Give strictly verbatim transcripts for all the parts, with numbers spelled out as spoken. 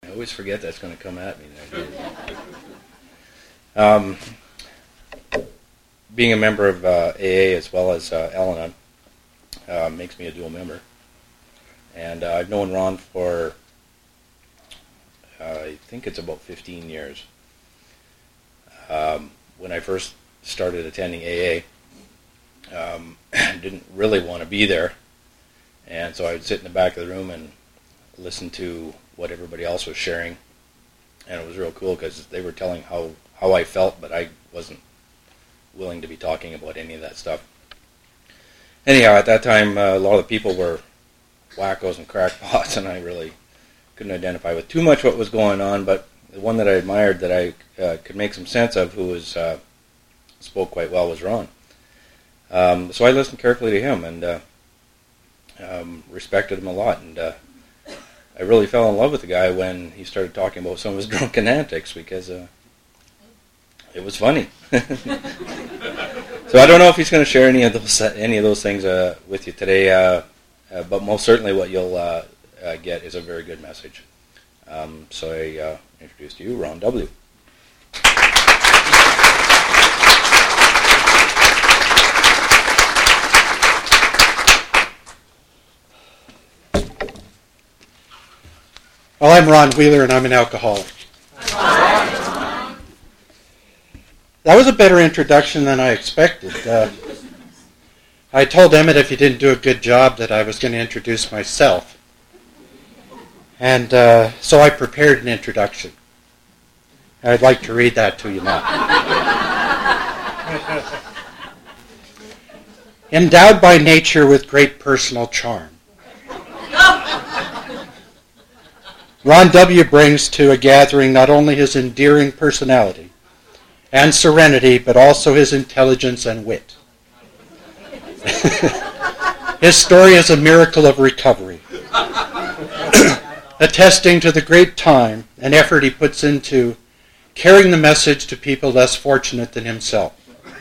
I always forget that's going to come at me. Um, being a member of uh, A A as well as uh, Al-Anon uh, makes me a dual member. And uh, I've known Ron for, uh, I think it's about fifteen years. Um, when I first started attending A A, um, I didn't really want to be there. And so I would sit in the back of the room and listen to what everybody else was sharing. And it was real cool because they were telling how, how I felt, but I wasn't willing to be talking about any of that stuff. Anyhow, at that time, uh, a lot of the people were wackos and crackpots, and I really couldn't identify with too much what was going on, but the one that I admired that I uh, could make some sense of, who was uh, spoke quite well, was Ron. Um, so I listened carefully to him and uh, um, respected him a lot, and uh, I really fell in love with the guy when he started talking about some of his drunken antics, because uh, it was funny. So I don't know if he's going to share any of those any of those things uh, with you today, uh, uh, but most certainly what you'll uh, uh, get is a very good message. Um, so I uh, introduce to you Ron W. Well, I'm Ron Wheeler, and I'm an alcoholic. That was a better introduction than I expected. Uh, I told Emmett if he didn't do a good job that I was going to introduce myself. And uh, so I prepared an introduction. I'd like to read that to you now. Endowed by nature with great personal charm, Ron W. brings to a gathering not only his endearing personality and serenity, but also his intelligence and wit. His story is a miracle of recovery, attesting to the great time and effort he puts into carrying the message to people less fortunate than himself.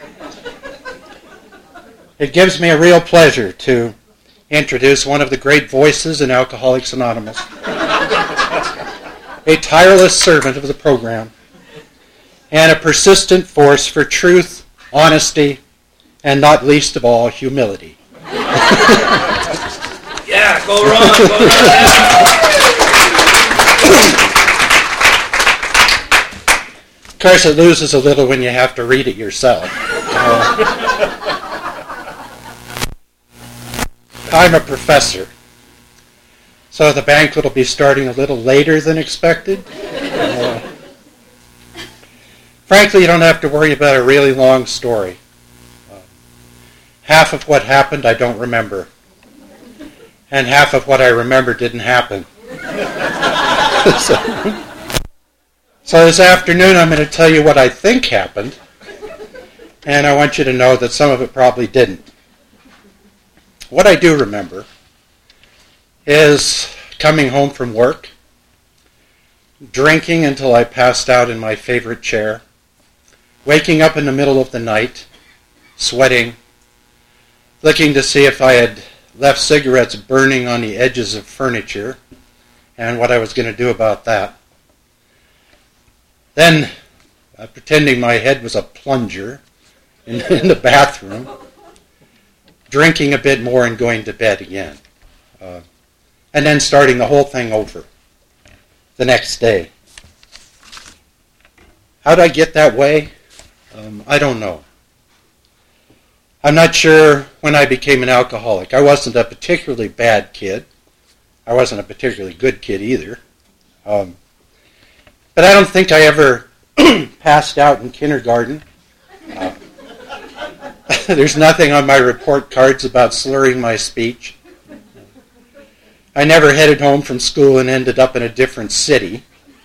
It gives me a real pleasure to introduce one of the great voices in Alcoholics Anonymous, a tireless servant of the program, and a persistent force for truth, honesty, and not least of all, humility. Yeah, go Ron, go Ron. Of course, it loses a little when you have to read it yourself. Uh, I'm a professor, so the banquet will be starting a little later than expected. Uh, frankly, you don't have to worry about a really long story. Uh, half of what happened I don't remember, and half of what I remember didn't happen. so, so this afternoon I'm going to tell you what I think happened, and I want you to know that some of it probably didn't. What I do remember is coming home from work, drinking until I passed out in my favorite chair, waking up in the middle of the night, sweating, looking to see if I had left cigarettes burning on the edges of furniture, and what I was going to do about that. Then, uh, pretending my head was a plunger in, in the bathroom, drinking a bit more and going to bed again. Uh, and then starting the whole thing over the next day. How did I get that way? Um, I don't know. I'm not sure when I became an alcoholic. I wasn't a particularly bad kid. I wasn't a particularly good kid either. Um, but I don't think I ever passed out in kindergarten. Uh, There's nothing on my report cards about slurring my speech. I never headed home from school and ended up in a different city.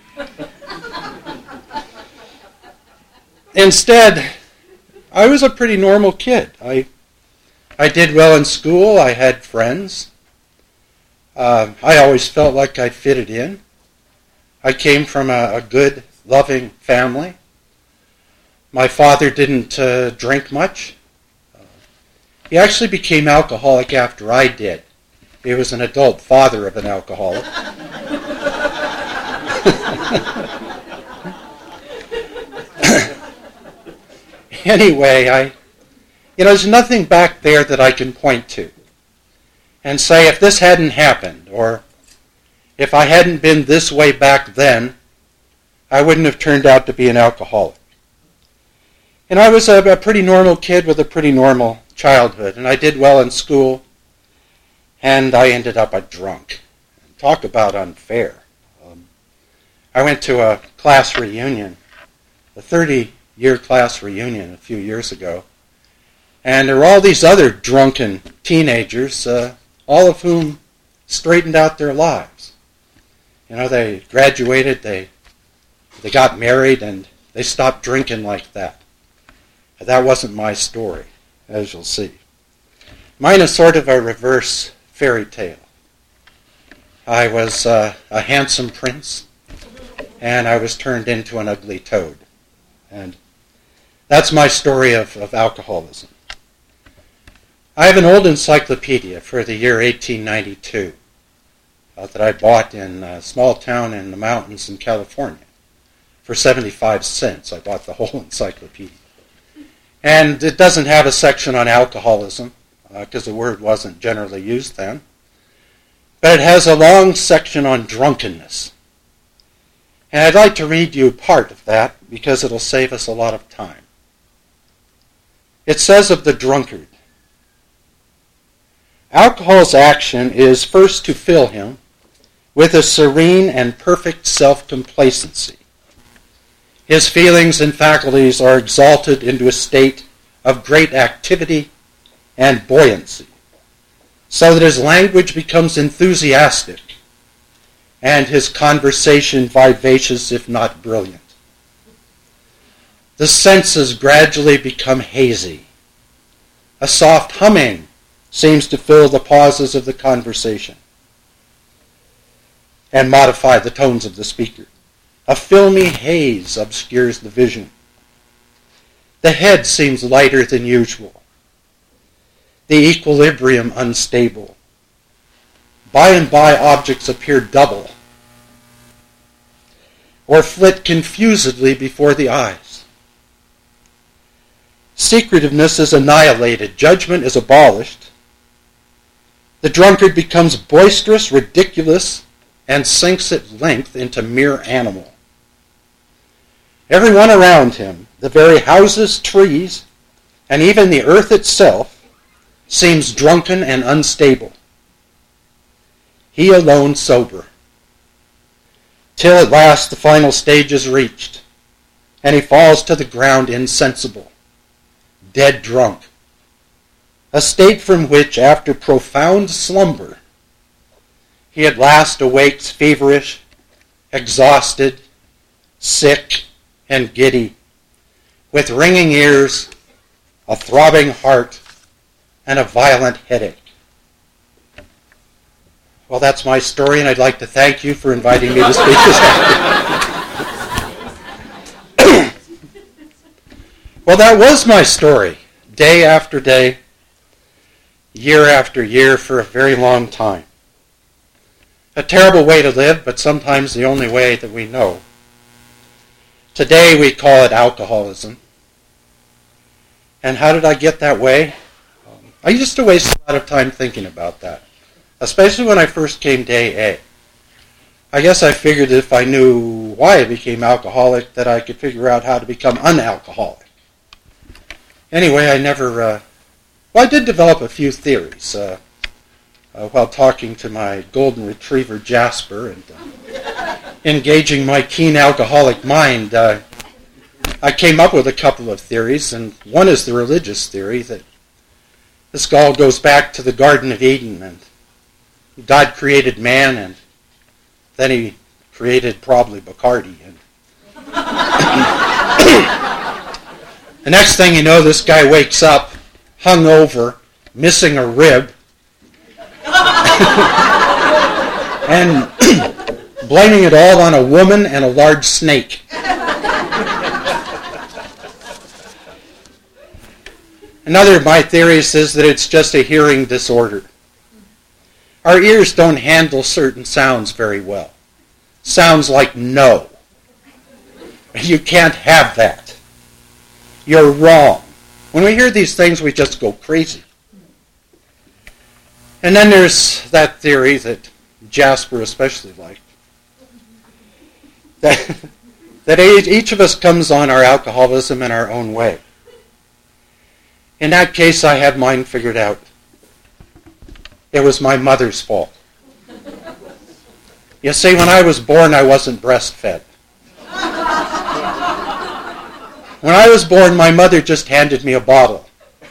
Instead, I was a pretty normal kid. I I did well in school. I had friends. Uh, I always felt like I fitted in. I came from a, a good, loving family. My father didn't uh, drink much. He actually became alcoholic after I did. He was an adult father of an alcoholic. Anyway, I, you know, there's nothing back there that I can point to and say if this hadn't happened, or if I hadn't been this way back then, I wouldn't have turned out to be an alcoholic. And I was a, a pretty normal kid with a pretty normal childhood, and I did well in school, and I ended up a drunk. Talk about unfair. Um, I went to a class reunion, a thirty-year class reunion a few years ago, and there were all these other drunken teenagers, uh, all of whom straightened out their lives. You know, they graduated, they they got married, and they stopped drinking like that. That wasn't my story, as you'll see. Mine is sort of a reverse fairy tale. I was uh, a handsome prince, and I was turned into an ugly toad. And that's my story of, of alcoholism. I have an old encyclopedia for the year eighteen ninety-two uh, that I bought in a small town in the mountains in California. For seventy-five cents, I bought the whole encyclopedia. And it doesn't have a section on alcoholism, because uh, the word wasn't generally used then. But it has a long section on drunkenness. And I'd like to read you part of that, because it'll save us a lot of time. It says of the drunkard, alcohol's action is first to fill him with a serene and perfect self-complacency. His feelings and faculties are exalted into a state of great activity and buoyancy, so that his language becomes enthusiastic and his conversation vivacious, if not brilliant. The senses gradually become hazy. A soft humming seems to fill the pauses of the conversation and modify the tones of the speaker. A filmy haze obscures the vision. The head seems lighter than usual. The equilibrium unstable. By and by objects appear double or flit confusedly before the eyes. Secretiveness is annihilated. Judgment is abolished. The drunkard becomes boisterous, ridiculous, and sinks at length into mere animal. Everyone around him, the very houses, trees, and even the earth itself, seems drunken and unstable. He alone sober. Till at last the final stage is reached, and he falls to the ground insensible, dead drunk, a state from which, after profound slumber, he at last awakes feverish, exhausted, sick, and giddy, with ringing ears, a throbbing heart, and a violent headache. Well, that's my story, and I'd like to thank you for inviting me to speak this afternoon. Well, that was my story, day after day, year after year, for a very long time. A terrible way to live, but sometimes the only way that we know. Today we call it alcoholism. And how did I get that way? Um, I used to waste a lot of time thinking about that, especially when I first came to A A. I guess I figured if I knew why I became alcoholic, that I could figure out how to become unalcoholic. Anyway, I never, uh, well, I did develop a few theories uh, uh, while talking to my golden retriever, Jasper, and uh, engaging my keen alcoholic mind. Uh, I came up with a couple of theories, and one is the religious theory that this all goes back to the Garden of Eden, and God created man, and then he created probably Bacardi. And the next thing you know, this guy wakes up, hungover, missing a rib, and blaming it all on a woman and a large snake. Another of my theories is that it's just a hearing disorder. Our ears don't handle certain sounds very well. sounds like no. You can't have that. You're wrong. When we hear these things, we just go crazy. And then there's that theory that Jasper especially liked, that, that each of us comes on our alcoholism in our own way. In that case, I had mine figured out. It was my mother's fault. You see, when I was born, I wasn't breastfed. When I was born, my mother just handed me a bottle.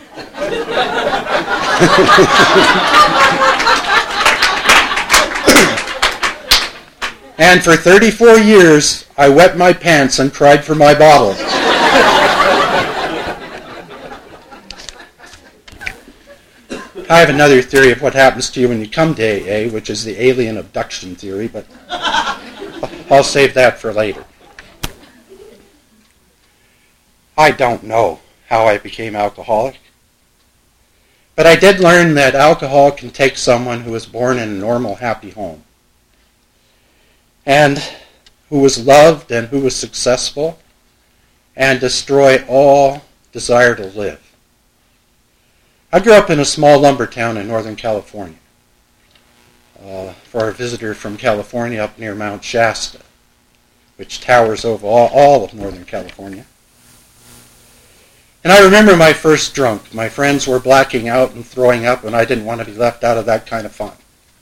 And for thirty-four years, I wet my pants and cried for my bottle. I have another theory of what happens to you when you come to A A, which is the alien abduction theory, but I'll save that for later. I don't know how I became alcoholic, but I did learn that alcohol can take someone who was born in a normal, happy home and who was loved and who was successful and destroy all desire to live. I grew up in a small lumber town in Northern California. Uh, for a visitor from California, up near Mount Shasta, which towers over all, all of Northern California. And I remember my first drunk. My friends were blacking out and throwing up, and I didn't want to be left out of that kind of fun.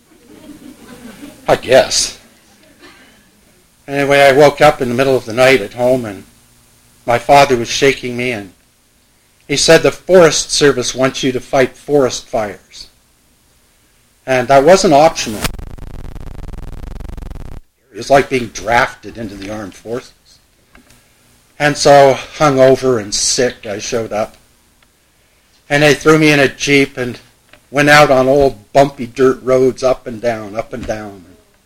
I guess. Anyway, I woke up in the middle of the night at home, and my father was shaking me, and he said the Forest Service wants you to fight forest fires. And that wasn't optional. It was like being drafted into the armed forces. And so, hungover and sick, I showed up. And they threw me in a Jeep and went out on old bumpy dirt roads up and down, up and down.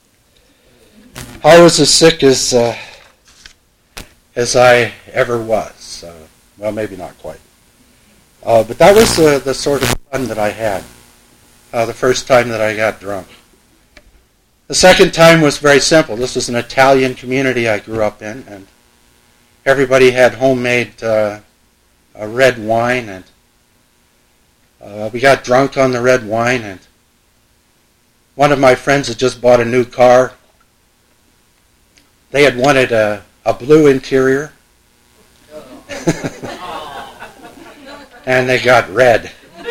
I was as sick as uh, as I ever was. Uh, well, maybe not quite. Uh, but that was uh, the sort of fun that I had uh, the first time that I got drunk. The second time was very simple. This was an Italian community I grew up in, and everybody had homemade uh, uh, red wine, and uh, we got drunk on the red wine, and one of my friends had just bought a new car. They had wanted a, a blue interior, and they got red.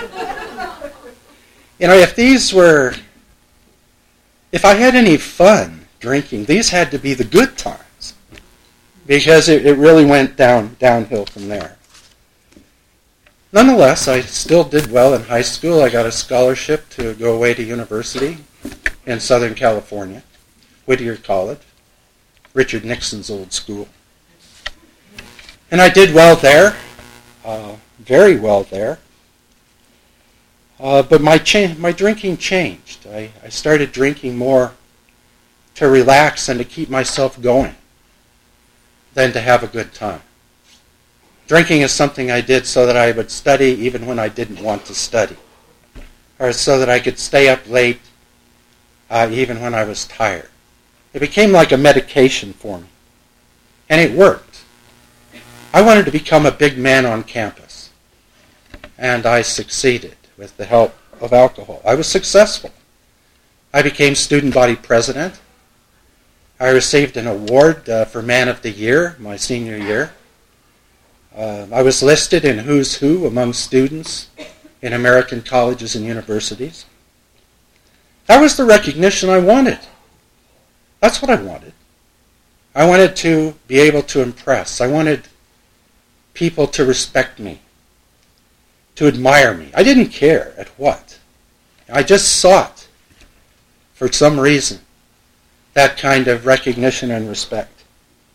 You know, if these were, if I had any fun drinking, these had to be the good times, because it, it really went down downhill from there. Nonetheless, I still did well in high school. I got a scholarship to go away to university in Southern California, Whittier College, Richard Nixon's old school. And I did well there, uh, very well there. Uh, but my cha- my drinking changed. I, I started drinking more to relax and to keep myself going than to have a good time. Drinking is something I did so that I would study even when I didn't want to study, or so that I could stay up late uh, even when I was tired. It became like a medication for me, and it worked. I wanted to become a big man on campus, and I succeeded with the help of alcohol. I was successful. I became student body president. I received an award uh, for Man of the Year my senior year. Uh, I was listed in Who's Who among students in American colleges and universities. That was the recognition I wanted. That's what I wanted. I wanted to be able to impress. I wanted people to respect me, to admire me. I didn't care at what. I just sought, for some reason, that kind of recognition and respect.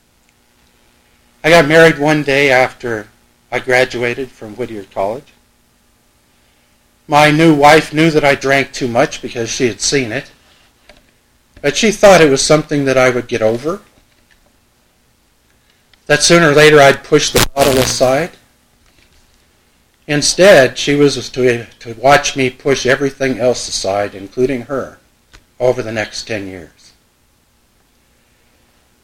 I got married one day after I graduated from Whittier College. My new wife knew that I drank too much because she had seen it, but she thought it was something that I would get over, that sooner or later I'd push the bottle aside. Instead, she was to, to watch me push everything else aside, including her, over the next ten years.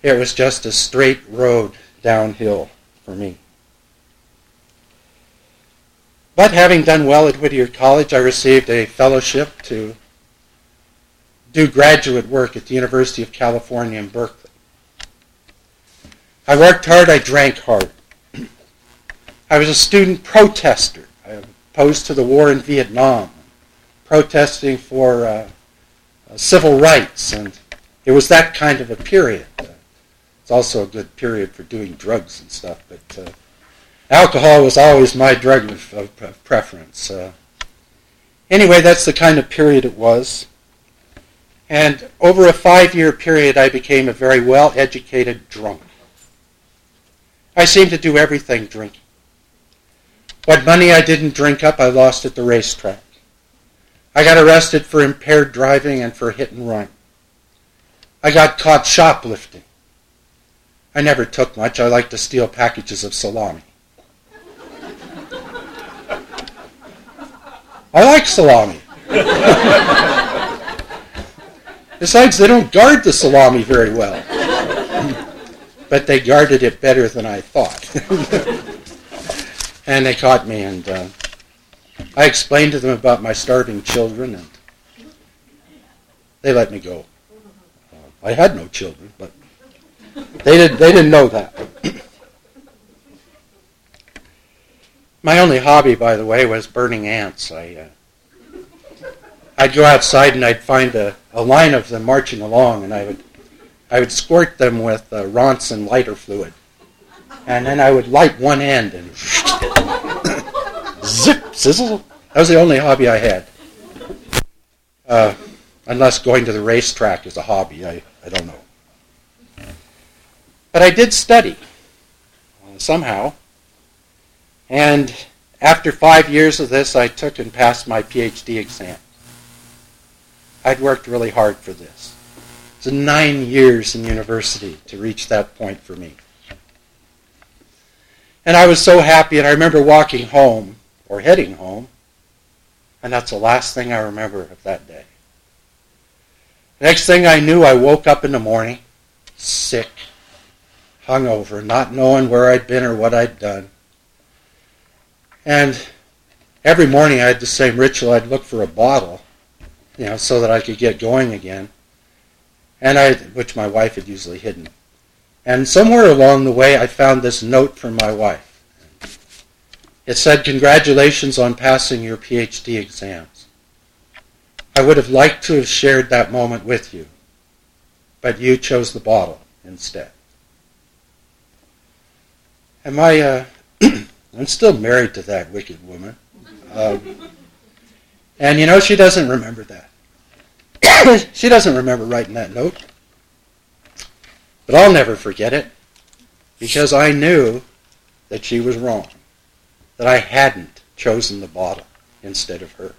it was just a straight road downhill for me. But having done well at Whittier College, I received a fellowship to do graduate work at the University of California in Berkeley. I worked hard, I drank hard. I was a student protester. I was opposed to the war in Vietnam, protesting for uh, uh, civil rights, and it was that kind of a period. Uh, it's also a good period for doing drugs and stuff, but uh, alcohol was always my drug of, of, of preference. Uh, anyway, that's the kind of period it was. And over a five-year period, I became a very well-educated drunk. I seemed to do everything drinking. What money I didn't drink up, I lost at the racetrack. I got arrested for impaired driving and for hit and run. I got caught shoplifting. I never took much. I liked to steal packages of salami. I like salami. Besides, they don't guard the salami very well. But they guarded it better than I thought. And they caught me, and uh, I explained to them about my starving children, and they let me go. Uh, I had no children, but they didn't, they didn't know that. My only hobby, by the way, was burning ants. I, uh, I'd go outside and I'd find a, a line of them marching along, and I would I would squirt them with uh, Ronson lighter fluid. And then I would light one end and zip, sizzle. That was the only hobby I had. Uh, unless going to the racetrack is a hobby, I, I don't know. But I did study, uh, somehow. And after five years of this, I took and passed my P H D exam. I'd worked really hard for this. It was nine years in university to reach that point for me. And I was so happy, and I remember walking home, or heading home, and that's the last thing I remember of that day. The next thing I knew, I woke up in the morning, sick, hungover, not knowing where I'd been or what I'd done. And every morning I had the same ritual. I'd look for a bottle, you know, so that I could get going again, and I, which my wife had usually hidden. And somewhere along the way, I found this note from my wife. It said, "Congratulations on passing your P H D exams. I would have liked to have shared that moment with you, but you chose the bottle instead." And my, uh, I'm still married to that wicked woman. Um, and you know, she doesn't remember that. She doesn't remember writing that note. But I'll never forget it, because I knew that she was wrong, that I hadn't chosen the bottle instead of her.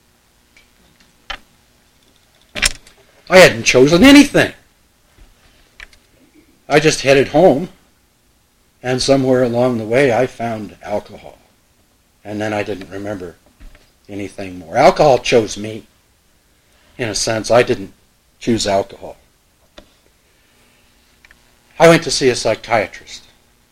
I hadn't chosen anything. I just headed home, and somewhere along the way I found alcohol, and then I didn't remember anything more. Alcohol chose me. In a sense, I didn't choose alcohol. I went to see a psychiatrist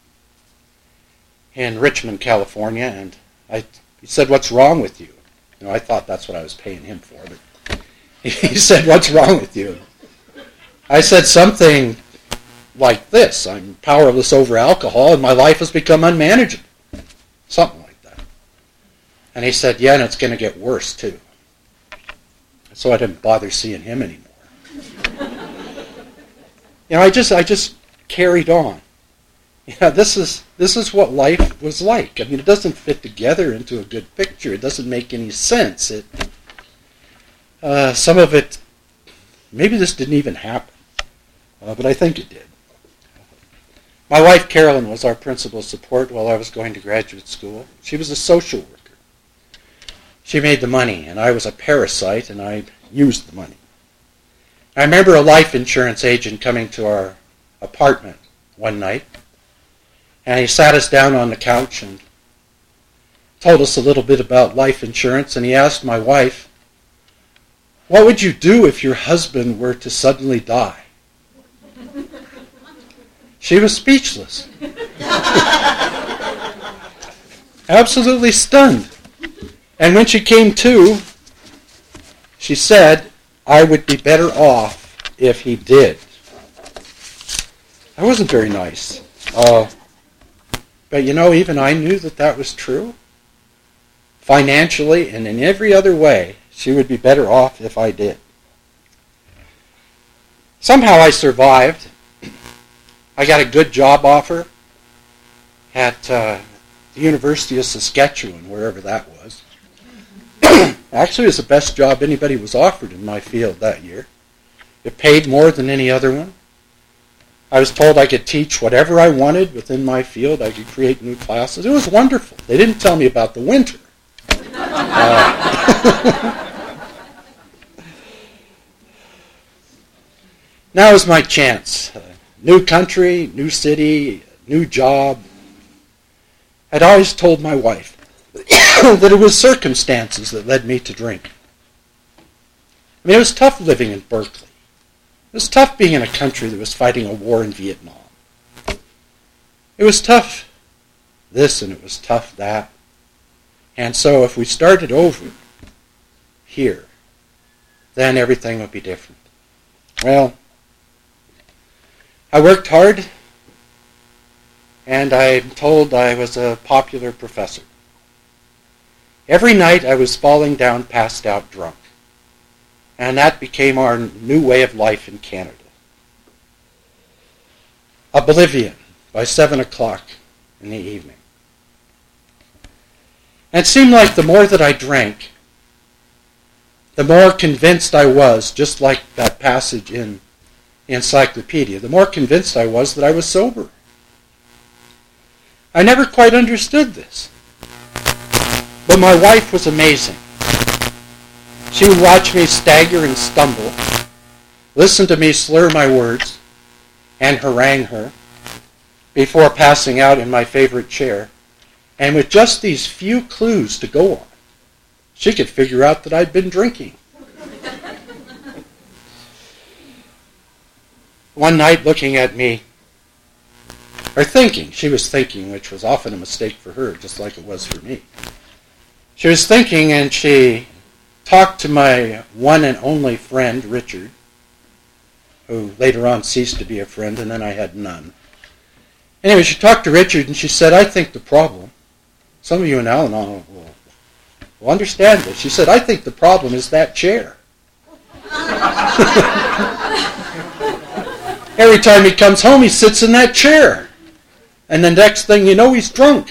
in Richmond, California, and I, he said, "What's wrong with you?" You know, I thought that's what I was paying him for, but he said, "What's wrong with you?" I said something like this: "I'm powerless over alcohol, and my life has become unmanageable." Something like that. And he said, "Yeah, and it's going to get worse, too." So I didn't bother seeing him anymore. You know, I just, I just carried on. Yeah, this is this is what life was like. I mean, it doesn't fit together into a good picture. It doesn't make any sense. It, uh, some of it, maybe this didn't even happen, uh, but I think it did. My wife, Carolyn, was our principal support while I was going to graduate school. She was a social worker. She made the money, and I was a parasite, and I used the money. I remember a life insurance agent coming to our apartment one night, and he sat us down on the couch and told us a little bit about life insurance, and he asked my wife, "What would you do if your husband were to suddenly die?" She was speechless. Absolutely stunned. And when she came to, she said, I would be better off if he did. That wasn't very nice. Uh, but you know, even I knew that that was true. Financially and in every other way, she would be better off if I did. Somehow I survived. I got a good job offer at uh, the University of Saskatchewan, wherever that was. Actually, it was the best job anybody was offered in my field that year. It paid more than any other one. I was told I could teach whatever I wanted within my field. I could create new classes. It was wonderful. They didn't tell me about the winter. Uh, now is my chance. Uh, new country, new city, new job. I'd always told my wife that it was circumstances that led me to drink. I mean, it was tough living in Berkeley. It was tough being in a country that was fighting a war in Vietnam. It was tough this and it was tough that. And so if we started over here, then everything would be different. Well, I worked hard, and I'm told I was a popular professor. Every night I was falling down, passed out, drunk. And that became our new way of life in Canada. Oblivion by seven o'clock in the evening. And it seemed like the more that I drank, the more convinced I was, just like that passage in the encyclopedia, the more convinced I was that I was sober. I never quite understood this. But my wife was amazing. She would watch me stagger and stumble, listen to me slur my words, and harangue her before passing out in my favorite chair. And with just these few clues to go on, she could figure out that I'd been drinking. One night, looking at me, or thinking, she was thinking, which was often a mistake for her, just like it was for me. She was thinking, and she talked to my one and only friend, Richard, who later on ceased to be a friend, and then I had none. Anyway, she talked to Richard, and she said, I think the problem, some of you in Al-Anon will, will understand this. She said, I think the problem is that chair. Every time he comes home, he sits in that chair. And the next thing you know, he's drunk.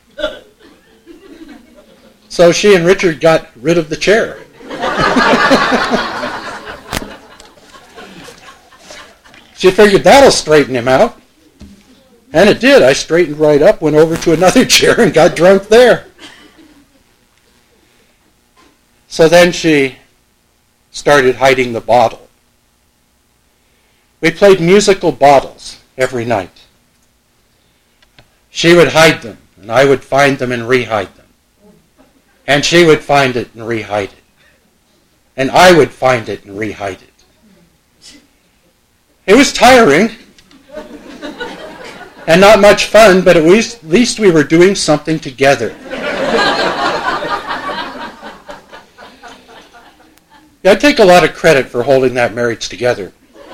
So she and Richard got rid of the chair. She figured that'll straighten him out. And it did. I straightened right up, went over to another chair, and got drunk there. So then she started hiding the bottle. We played musical bottles every night. She would hide them, and I would find them and rehide them. And she would find it and rehide it. And I would find it and rehide it. It was tiring. And not much fun, but at least, at least we were doing something together. Yeah, I take a lot of credit for holding that marriage together.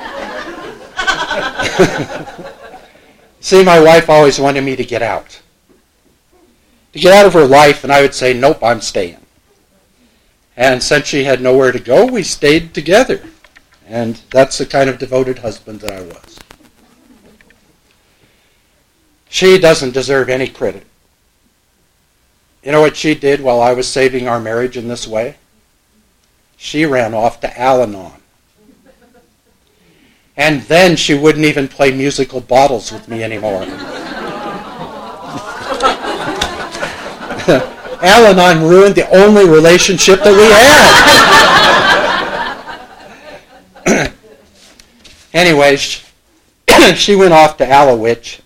See, my wife always wanted me to get out. To get out of her life, and I would say, nope, I'm staying. And since she had nowhere to go, we stayed together. And that's the kind of devoted husband that I was. She doesn't deserve any credit. You know what she did while I was saving our marriage in this way? She ran off to Al-Anon. And then she wouldn't even play musical bottles with me anymore. Al-Anon ruined the only relationship that we had. Anyway, she, she went off to Alowitch.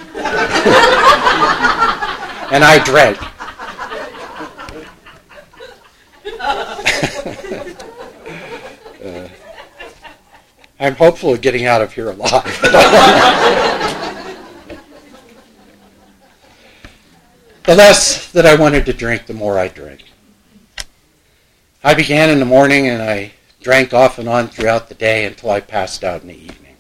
And I drank. uh, I'm hopeful of getting out of here alive. the less that I wanted to drink, the more I drank. I began in the morning and I drank off and on throughout the day until I passed out in the evening.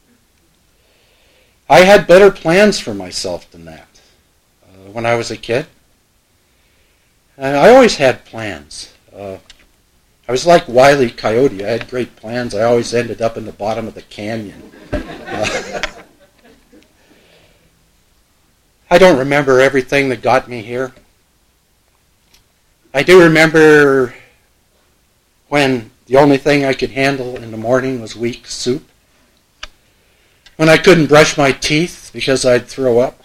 I had better plans for myself than that uh, when I was a kid. And I always had plans. Uh, I was like Wile E. Coyote. I had great plans. I always ended up in the bottom of the canyon. Uh, I don't remember everything that got me here. I do remember when the only thing I could handle in the morning was weak soup. When I couldn't brush my teeth because I'd throw up.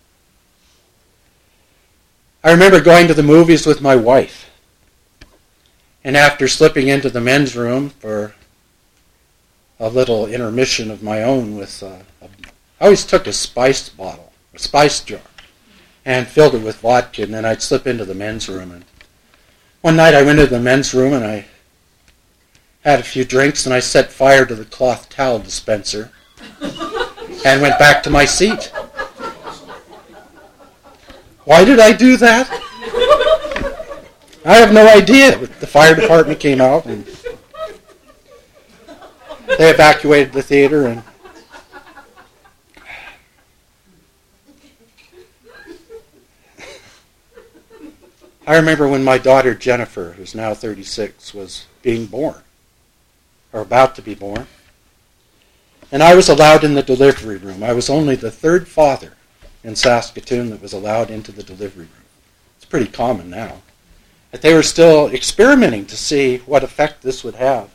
I remember going to the movies with my wife. And after slipping into the men's room for a little intermission of my own with, uh, a, I always took a spice bottle, a spice jar, and filled it with vodka, and then I'd slip into the men's room. And one night I went into the men's room and I had a few drinks and I set fire to the cloth towel dispenser and went back to my seat. Why did I do that? I have no idea. The fire department came out and they evacuated the theater. And I remember when my daughter Jennifer, who's now thirty-six, was being born, or about to be born. And I was allowed in the delivery room. I was only the third father in Saskatoon that was allowed into the delivery room. It's pretty common now. But they were still experimenting to see what effect this would have.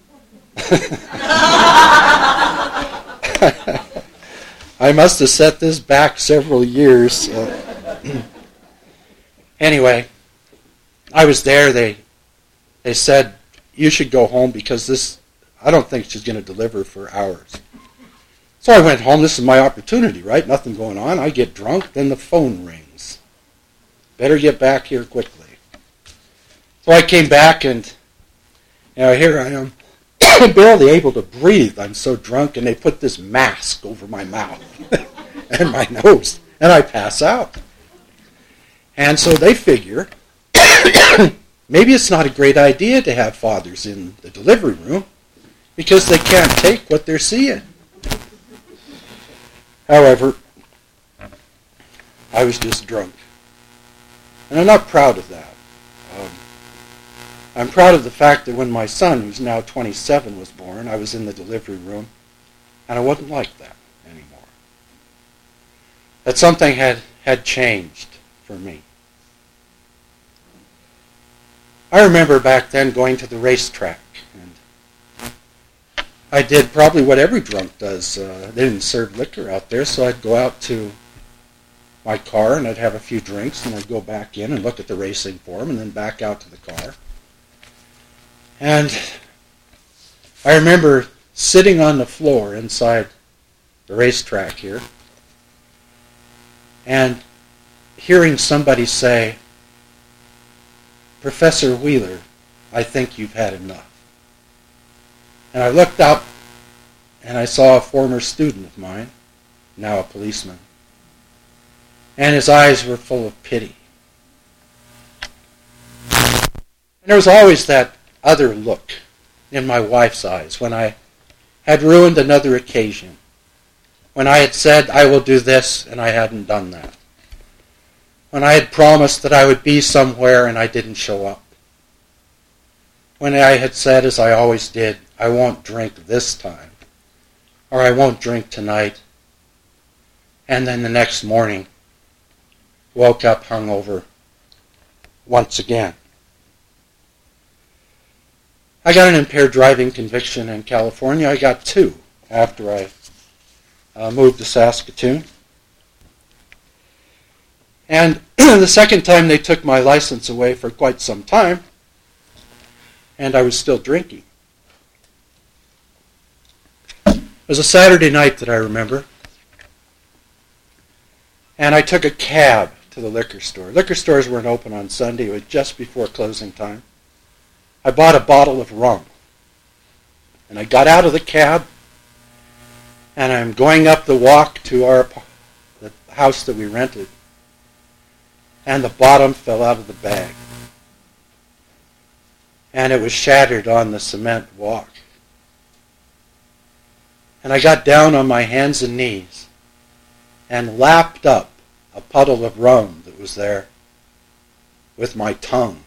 I must have set this back several years. Uh, anyway, I was there. They they said, you should go home because this, I don't think she's going to deliver for hours. So I went home. This is my opportunity, right? Nothing going on. I get drunk. Then the phone rings. Better get back here quickly. So I came back and, you know, here I am, barely able to breathe. I'm so drunk, and they put this mask over my mouth and my nose, and I pass out. And so they figure maybe it's not a great idea to have fathers in the delivery room because they can't take what they're seeing. However, I was just drunk. And I'm not proud of that. Um, I'm proud of the fact that when my son, who's now twenty-seven, was born, I was in the delivery room, and I wasn't like that anymore. That something had, had changed for me. I remember back then going to the racetrack, and I did probably what every drunk does. Uh, they didn't serve liquor out there, so I'd go out to my car and I'd have a few drinks, and I'd go back in and look at the racing form, and then back out to the car. And I remember sitting on the floor inside the racetrack here and hearing somebody say, "Professor Wheeler, I think you've had enough." And I looked up and I saw a former student of mine, now a policeman. And his eyes were full of pity. And there was always that other look in my wife's eyes when I had ruined another occasion, when I had said I will do this and I hadn't done that, when I had promised that I would be somewhere and I didn't show up, when I had said, as I always did, I won't drink this time, or I won't drink tonight, and then the next morning woke up hungover once again. I got an impaired driving conviction in California. I got two after I uh, moved to Saskatoon. And the second time they took my license away for quite some time, and I was still drinking. It was a Saturday night that I remember, and I took a cab to the liquor store. Liquor stores weren't open on Sunday. It was just before closing time. I bought a bottle of rum, and I got out of the cab, and I'm going up the walk to our the house that we rented. and the bottom fell out of the bag. And it was shattered on the cement walk. And I got down on my hands and knees and lapped up a puddle of rum that was there with my tongue.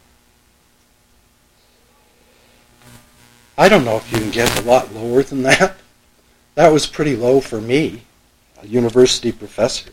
I don't know if you can get a lot lower than that. That was pretty low for me, a university professor.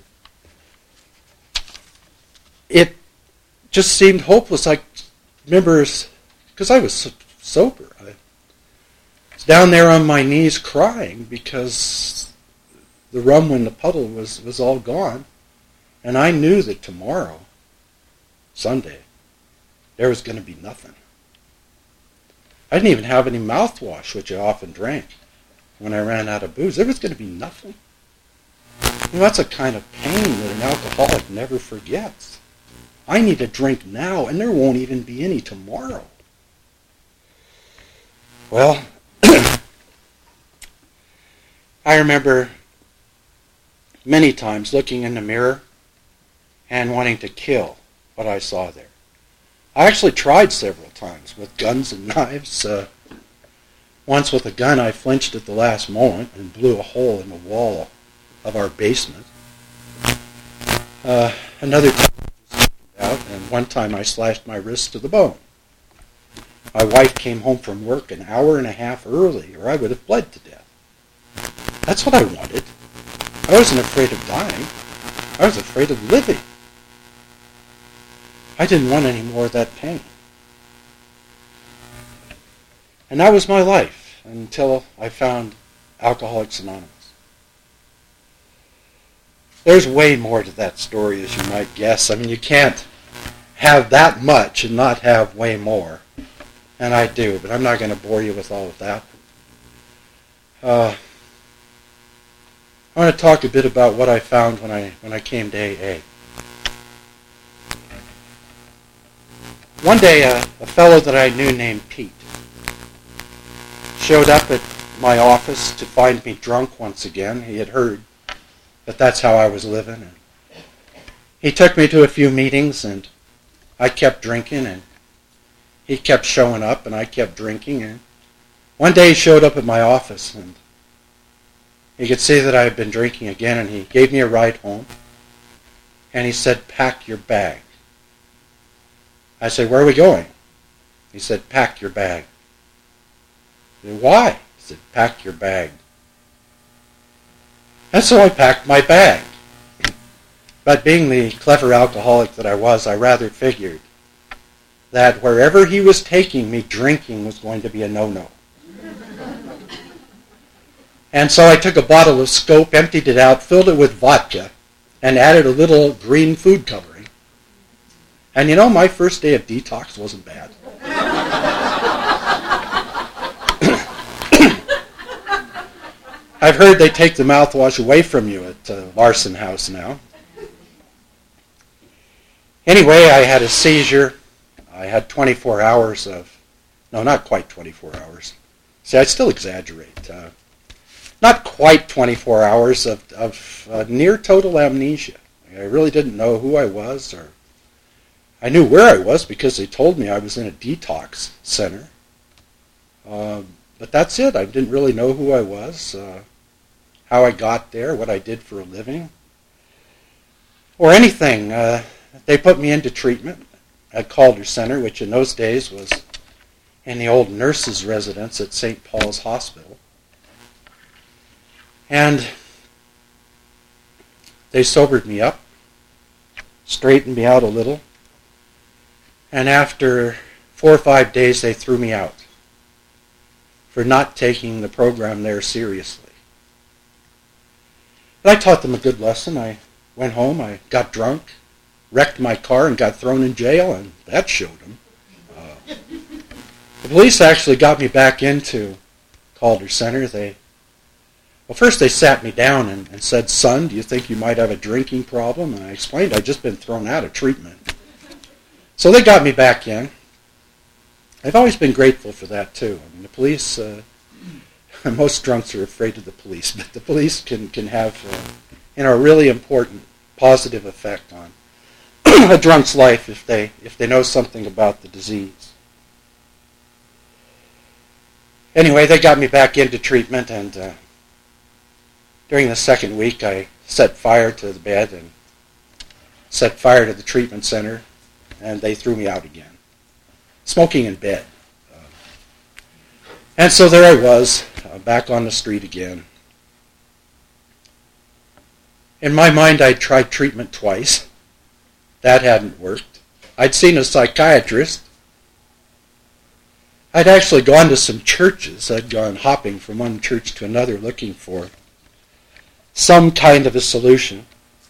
It just seemed hopeless. I remember, because I was so sober, I was down there on my knees crying because the rum in the puddle was, was all gone. And I knew that tomorrow, Sunday, there was going to be nothing. I didn't even have any mouthwash, which I often drank when I ran out of booze. There was going to be nothing. You know, that's a kind of pain that an alcoholic never forgets. I need a drink now, and there won't even be any tomorrow. Well, I remember many times looking in the mirror and wanting to kill what I saw there. I actually tried several times with guns and knives. Uh, once with a gun, I flinched at the last moment and blew a hole in the wall of our basement. Uh, another time I was out, and one time I slashed my wrist to the bone. My wife came home from work an hour and a half early, or I would have bled to death. That's what I wanted. I wasn't afraid of dying. I was afraid of living. I didn't want any more of that pain. And that was my life until I found Alcoholics Anonymous. There's way more to that story, as you might guess. I mean, you can't have that much and not have way more. And I do, but I'm not going to bore you with all of that. Uh, I want to talk a bit about what I found when I when I came to A A. One day, uh, a fellow that I knew named Pete showed up at my office to find me drunk once again. He had heard that that's how I was living. And he took me to a few meetings, and I kept drinking, and he kept showing up, and I kept drinking. And one day he showed up at my office, and he could see that I had been drinking again, and he gave me a ride home, and he said, "Pack your bag." I said, "Where are we going?" He said, "Pack your bag." I said, "Why?" He said, "Pack your bag." And so I packed my bag. But being the clever alcoholic that I was, I rather figured that wherever he was taking me, drinking was going to be a no-no. And so I took a bottle of Scope, emptied it out, filled it with vodka, and added a little green food coloring. And you know, my first day of detox wasn't bad. I've heard they take the mouthwash away from you at uh, Larson House now. Anyway, I had a seizure. I had twenty-four hours of, no, not quite twenty-four hours. See, I still exaggerate. Uh, not quite twenty-four hours of, of uh, near total amnesia. I really didn't know who I was, or I knew where I was because they told me I was in a detox center. Uh, but that's it. I didn't really know who I was, uh, how I got there, what I did for a living, or anything. Uh, they put me into treatment at Calder Center, which in those days was in the old nurses' residence at Saint Paul's Hospital. And they sobered me up, straightened me out a little, and after four or five days they threw me out for not taking the program there seriously. But I taught them a good lesson. I went home, I got drunk, wrecked my car, and got thrown in jail, and that showed them. Uh, the police actually got me back into Calder Center. They Well, first they sat me down and, and said, "Son, do you think you might have a drinking problem?" And I explained I'd just been thrown out of treatment. So they got me back in. I've always been grateful for that, too. I mean, the police, uh, most drunks are afraid of the police, but the police can, can have uh, you know, a really important positive effect on, a drunk's life if they if they know something about the disease. Anyway, they got me back into treatment, and uh, during the second week, I set fire to the bed and set fire to the treatment center, and they threw me out again, smoking in bed. Uh, and so there I was, uh, back on the street again. In my mind, I'd tried treatment twice. That hadn't worked. I'd seen a psychiatrist. I'd actually gone to some churches. I'd gone hopping from one church to another looking for some kind of a solution.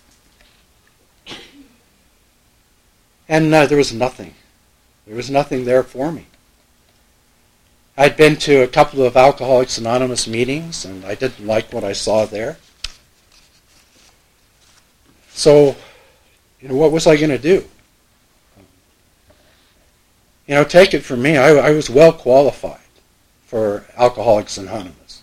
And uh, there was nothing. There was nothing there for me. I'd been to a couple of Alcoholics Anonymous meetings, and I didn't like what I saw there. So, you know, what was I going to do? You know, take it from me, I, I was well qualified for Alcoholics Anonymous.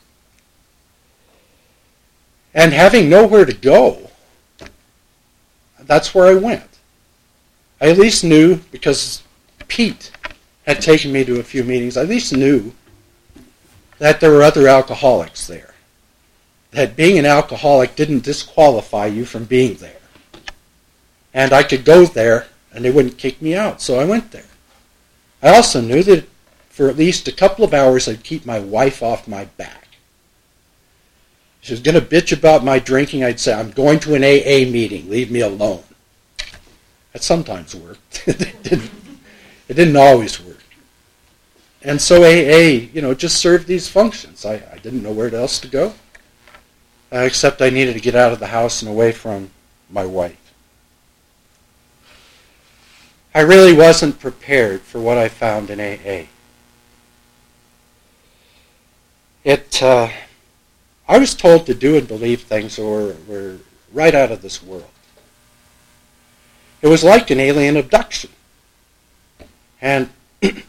And having nowhere to go, that's where I went. I at least knew, because Pete had taken me to a few meetings, I at least knew that there were other alcoholics there. That being an alcoholic didn't disqualify you from being there. And I could go there, and they wouldn't kick me out, so I went there. I also knew that for at least a couple of hours I'd keep my wife off my back. If she was going to bitch about my drinking, I'd say, I'm going to an A A meeting, leave me alone. That sometimes worked. it, didn't, it didn't always work. And so A A, you know, just served these functions. I, I didn't know where else to go, uh, except I needed to get out of the house and away from my wife. I really wasn't prepared for what I found in A A. It, uh, I was told to do and believe things that were, were right out of this world. It was like an alien abduction. And I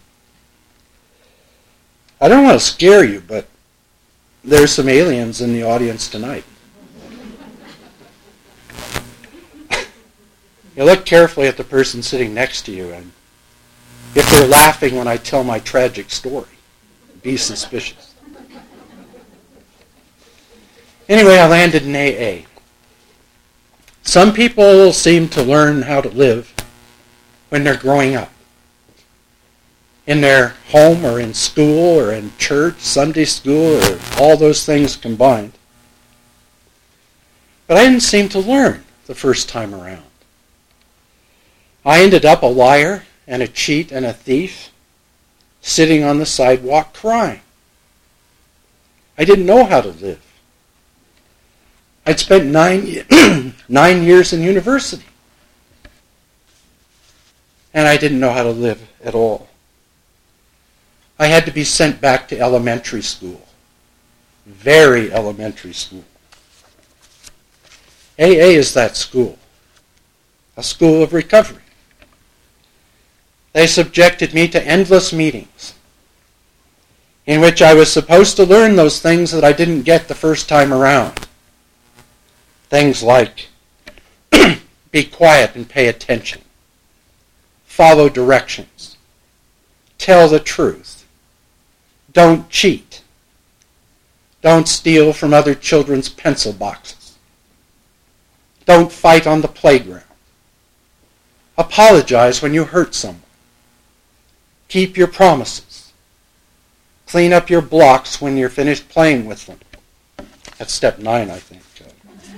don't want to scare you, but there's some aliens in the audience tonight. You look carefully at the person sitting next to you, and if they're laughing when I tell my tragic story, be suspicious. Anyway, I landed in A A. Some people seem to learn how to live when they're growing up. In their home or in school or in church, Sunday school, or all those things combined. But I didn't seem to learn the first time around. I ended up a liar and a cheat and a thief, sitting on the sidewalk crying. I didn't know how to live. I'd spent nine, nine years in university, and I didn't know how to live at all. I had to be sent back to elementary school, very elementary school. A A is that school, a school of recovery. They subjected me to endless meetings in which I was supposed to learn those things that I didn't get the first time around. Things like be quiet and pay attention, follow directions, tell the truth, don't cheat, don't steal from other children's pencil boxes, don't fight on the playground, apologize when you hurt someone, keep your promises. Clean up your blocks when you're finished playing with them. That's step nine, I think. Uh,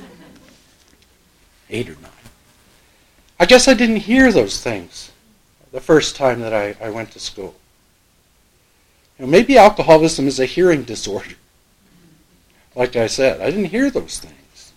eight or nine. I guess I didn't hear those things the first time that I, I went to school. You know, maybe alcoholism is a hearing disorder. Like I said, I didn't hear those things.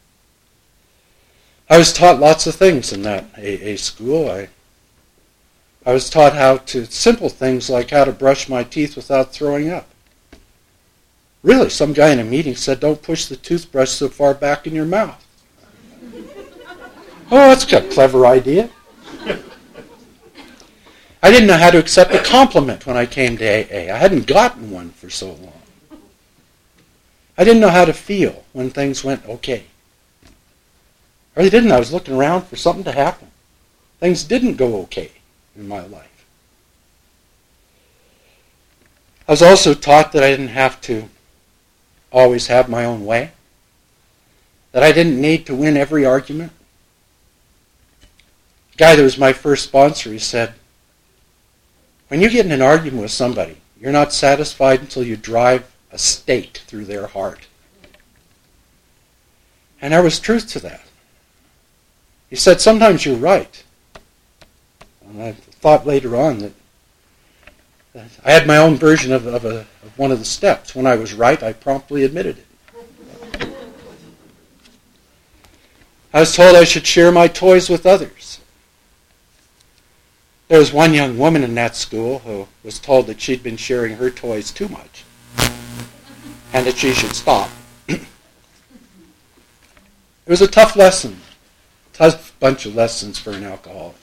I was taught lots of things in that A A school. I I was taught how to, simple things like how to brush my teeth without throwing up. Really, some guy in a meeting said, don't push the toothbrush so far back in your mouth. Oh, that's a clever idea. I didn't know how to accept a compliment when I came to A A. I hadn't gotten one for so long. I didn't know how to feel when things went okay. I really didn't. I was looking around for something to happen. things didn't go okay in my life. I was also taught that I didn't have to always have my own way, that I didn't need to win every argument. The guy that was my first sponsor, he said, when you get in an argument with somebody, you're not satisfied until you drive a stake through their heart. And there was truth to that. He said, sometimes you're right. And I thought later on that, that I had my own version of, of, a, of one of the steps. When I was right, I promptly admitted it. I was told I should share my toys with others. There was one young woman in that school who was told that she'd been sharing her toys too much and that she should stop. It was a tough lesson, tough bunch of lessons for an alcoholic.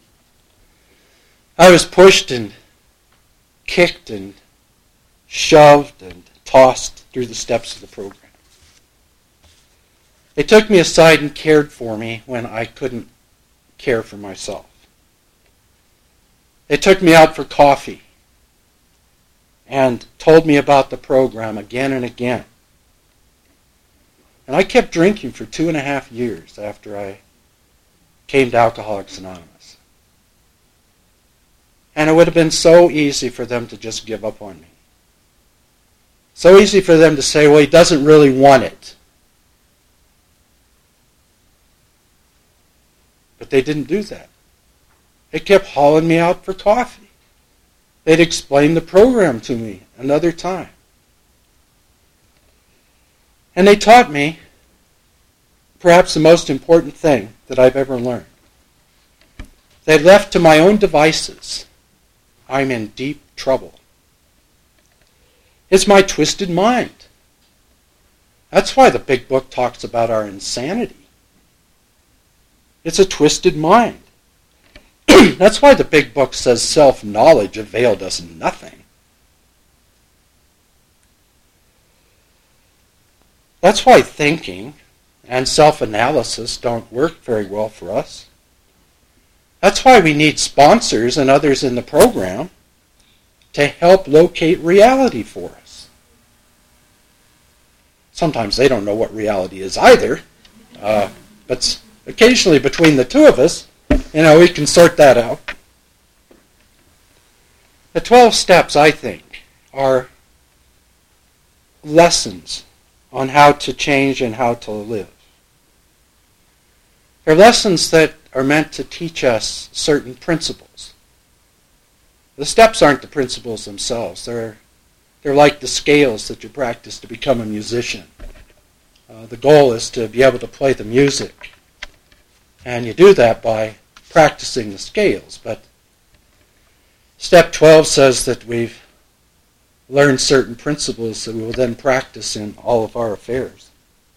I was pushed and kicked and shoved and tossed through the steps of the program. They took me aside and cared for me when I couldn't care for myself. They took me out for coffee and told me about the program again and again. And I kept drinking for two and a half years after I came to Alcoholics Anonymous. And it would have been so easy for them to just give up on me. So easy for them to say, well, he doesn't really want it. But they didn't do that. They kept hauling me out for coffee. They'd explain the program to me another time. And they taught me perhaps the most important thing that I've ever learned. They left to my own devices, I'm in deep trouble. It's my twisted mind. That's why the big book talks about our insanity. It's a twisted mind. That's why the big book says self-knowledge availed us nothing. That's why thinking and self-analysis don't work very well for us. That's why we need sponsors and others in the program to help locate reality for us. Sometimes they don't know what reality is either, uh, but occasionally between the two of us, you know, we can sort that out. The twelve steps, I think, are lessons on how to change and how to live. They're lessons that are meant to teach us certain principles. The steps aren't the principles themselves. They're, they're like the scales that you practice to become a musician. Uh, the goal is to be able to play the music. And you do that by practicing the scales. But step twelve says that we've learned certain principles that we will then practice in all of our affairs.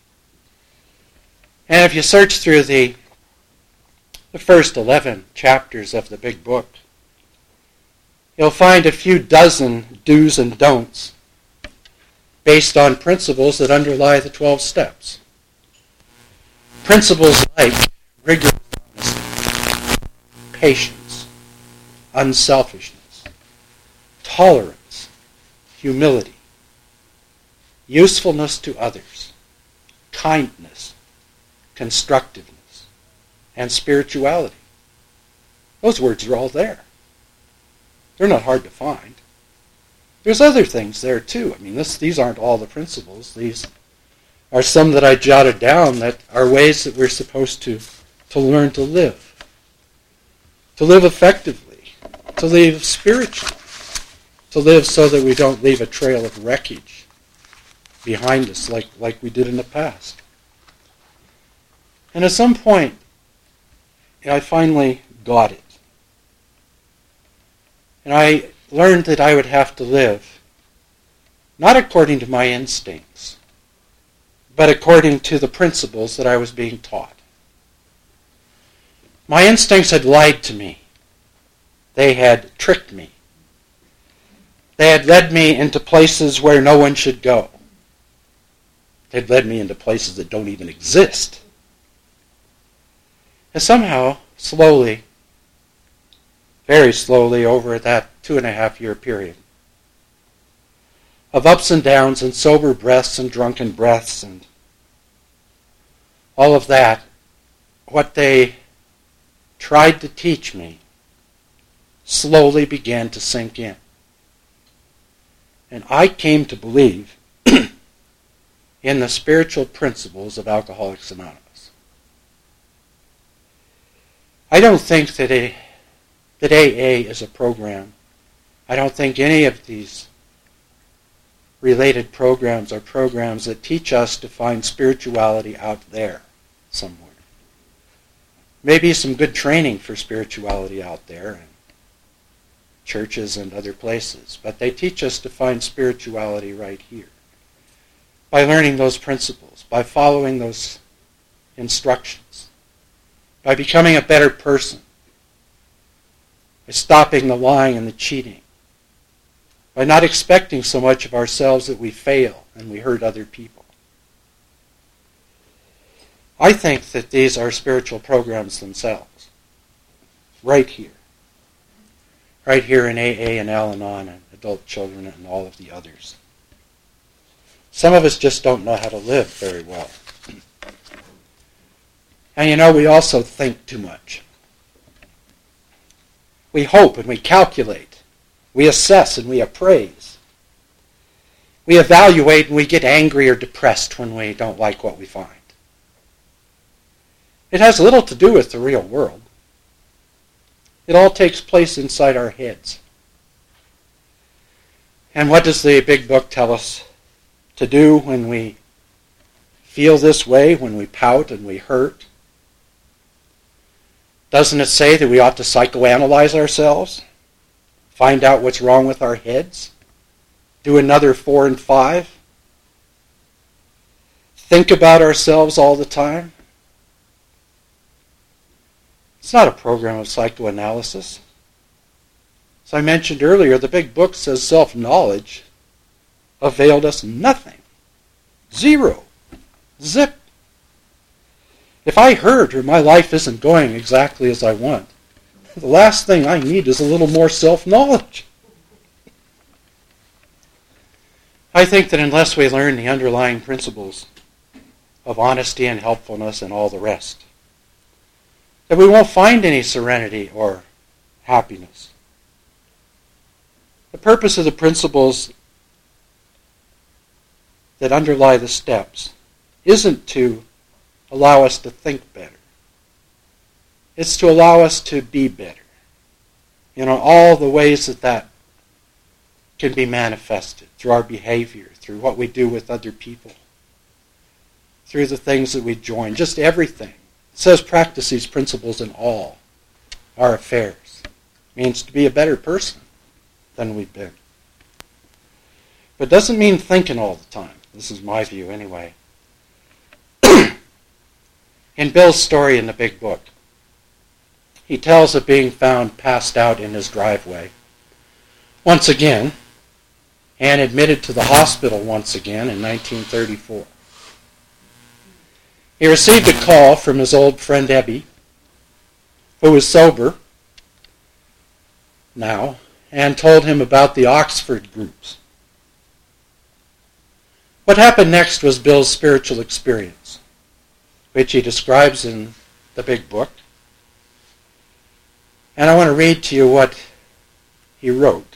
And if you search through the, the first eleven chapters of the big book, you'll find a few dozen do's and don'ts based on principles that underlie the twelve steps. Principles like rigorous honesty, patience, unselfishness, tolerance, humility, usefulness to others, kindness, constructiveness, and spirituality. Those words are all there. They're not hard to find. There's other things there too. I mean, this, these aren't all the principles. These are some that I jotted down that are ways that we're supposed to, to learn to live. To live effectively. To live spiritually. To live so that we don't leave a trail of wreckage behind us like, like we did in the past. And at some point, I finally got it. And I learned that I would have to live not according to my instincts, but according to the principles that I was being taught. My instincts had lied to me. They had tricked me. They had led me into places where no one should go. They had led me into places that don't even exist. And somehow, slowly, very slowly over that two and a half year period, of ups and downs and sober breaths and drunken breaths and all of that. What they tried to teach me slowly began to sink in. And I came to believe in the spiritual principles of Alcoholics Anonymous. I don't think that, a, that A A is a program. I don't think any of these related programs are programs that teach us to find spirituality out there somewhere. Maybe some good training for spirituality out there in churches and other places, but they teach us to find spirituality right here by learning those principles, by following those instructions, by becoming a better person, by stopping the lying and the cheating, by not expecting so much of ourselves that we fail and we hurt other people. I think that these are spiritual programs themselves, right here. Right here in A A and Al-Anon and adult children and all of the others. Some of us just don't know how to live very well. And you know, we also think too much. We hope and we calculate. We assess and we appraise. We evaluate and we get angry or depressed when we don't like what we find. It has little to do with the real world. It all takes place inside our heads. And what does the big book tell us to do when we feel this way, when we pout and we hurt? Doesn't it say that we ought to psychoanalyze ourselves? Find out what's wrong with our heads? Do another four and five? Think about ourselves all the time? It's not a program of psychoanalysis. As I mentioned earlier, the big book says self-knowledge availed us nothing. Zero. Zip. If I hurt or my life isn't going exactly as I want, the last thing I need is a little more self-knowledge. I think that unless we learn the underlying principles of honesty and helpfulness and all the rest, that we won't find any serenity or happiness. The purpose of the principles that underlie the steps isn't to allow us to think better. It's to allow us to be better. You know, all the ways that that can be manifested through our behavior, through what we do with other people, through the things that we join, just everything. It says practice these principles in all our affairs. It means to be a better person than we've been. But it doesn't mean thinking all the time. This is my view anyway. In Bill's story in the big book, he tells of being found passed out in his driveway once again and admitted to the hospital once again in nineteen thirty-four. He received a call from his old friend Ebby, who was sober now, and told him about the Oxford groups. What happened next was Bill's spiritual experience, which he describes in the big book. And I want to read to you what he wrote.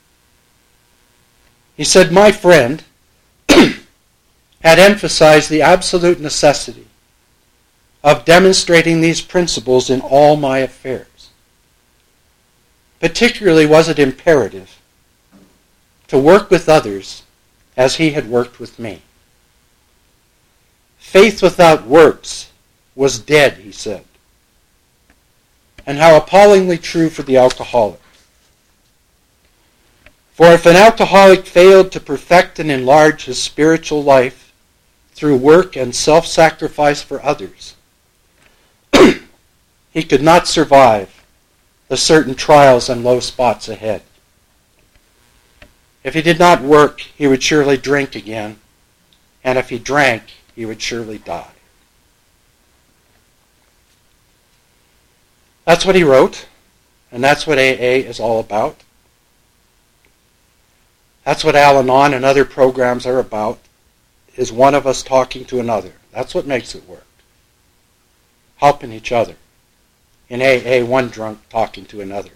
He said, "My friend had emphasized the absolute necessity of demonstrating these principles in all my affairs. Particularly was it imperative to work with others as he had worked with me. Faith without works was dead," he said. And how appallingly true for the alcoholic. For if an alcoholic failed to perfect and enlarge his spiritual life through work and self-sacrifice for others, he could not survive the certain trials and low spots ahead. If he did not work, he would surely drink again, and if he drank, he would surely die. That's what he wrote. And that's what A A is all about. That's what Al-Anon and other programs are about, is one of us talking to another. That's what makes it work. Helping each other. In A A, one drunk talking to another.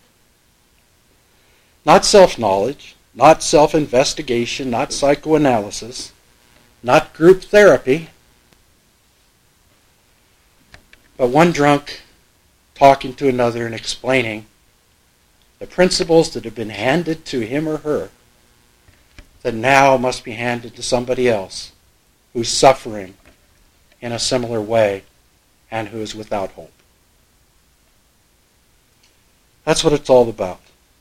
Not self-knowledge, not self-investigation, not psychoanalysis, not group therapy, but one drunk talking to another and explaining the principles that have been handed to him or her that now must be handed to somebody else who's suffering in a similar way and who is without hope. That's what it's all about.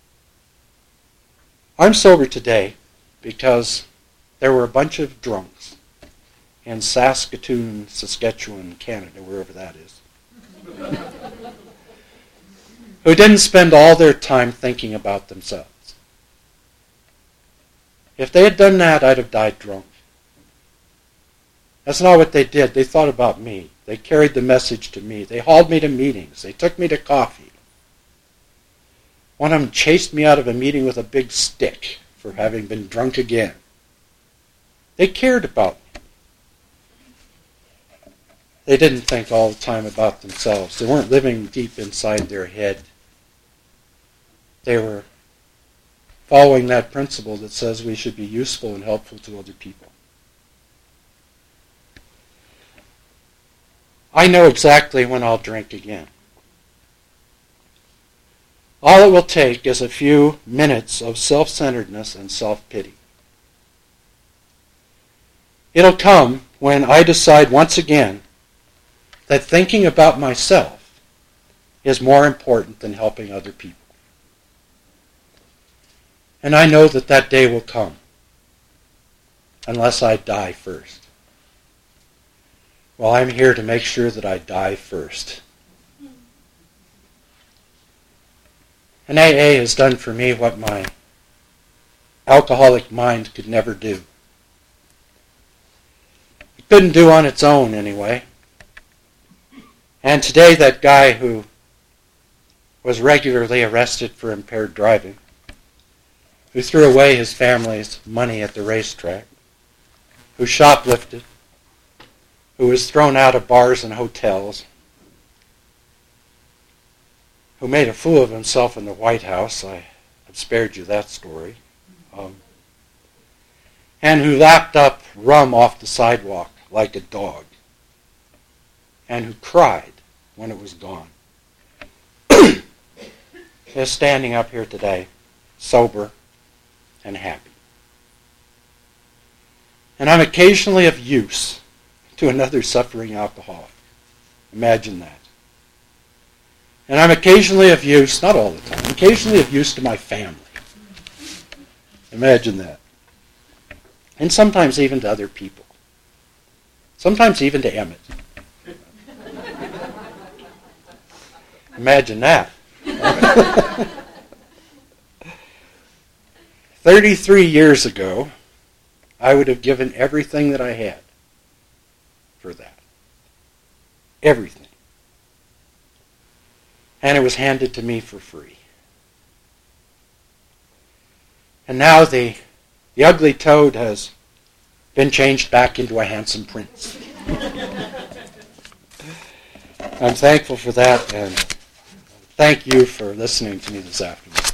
I'm sober today because there were a bunch of drunks in Saskatoon, Saskatchewan, Canada, wherever that is, who didn't spend all their time thinking about themselves. If they had done that, I'd have died drunk. That's not what they did. They thought about me. They carried the message to me. They hauled me to meetings. They took me to coffee. One of them chased me out of a meeting with a big stick for having been drunk again. They cared about me. They didn't think all the time about themselves. They weren't living deep inside their head. They were following that principle that says we should be useful and helpful to other people. I know exactly when I'll drink again. All it will take is a few minutes of self-centeredness and self-pity. It'll come when I decide once again that thinking about myself is more important than helping other people. And I know that that day will come, unless I die first. Well, I'm here to make sure that I die first. And A A has done for me what my alcoholic mind could never do. It couldn't do on its own anyway. And today that guy who was regularly arrested for impaired driving, who threw away his family's money at the racetrack, who shoplifted, who was thrown out of bars and hotels, who made a fool of himself in the White House, I have spared you that story, um, and who lapped up rum off the sidewalk like a dog, and who cried when it was gone, is standing up here today, sober and happy. And I'm occasionally of use to another suffering alcoholic. Imagine that. And I'm occasionally of use, not all the time, occasionally of use to my family. Imagine that. And sometimes even to other people. Sometimes even to Emmett. Imagine that. Thirty-three years ago, I would have given everything that I had for that. Everything. And it was handed to me for free. And now the, the ugly toad has been changed back into a handsome prince. I'm thankful for that, and thank you for listening to me this afternoon.